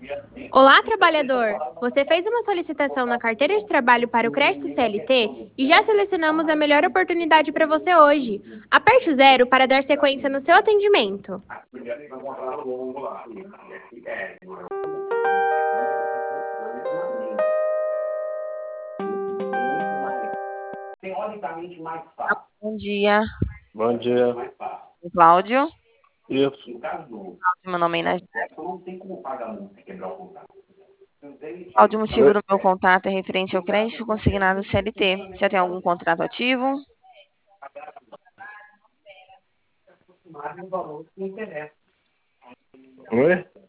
Olá, trabalhador! Você fez uma solicitação na carteira de trabalho para o crédito CLT e já selecionamos a melhor oportunidade para você hoje. Aperte o zero para dar sequência no seu atendimento. Bom dia, Bom dia. Cláudio. Isso. Meu nome é Inês. Cláudio, o motivo do meu contato é referente ao crédito consignado CLT. Você tem algum contrato ativo? Oi?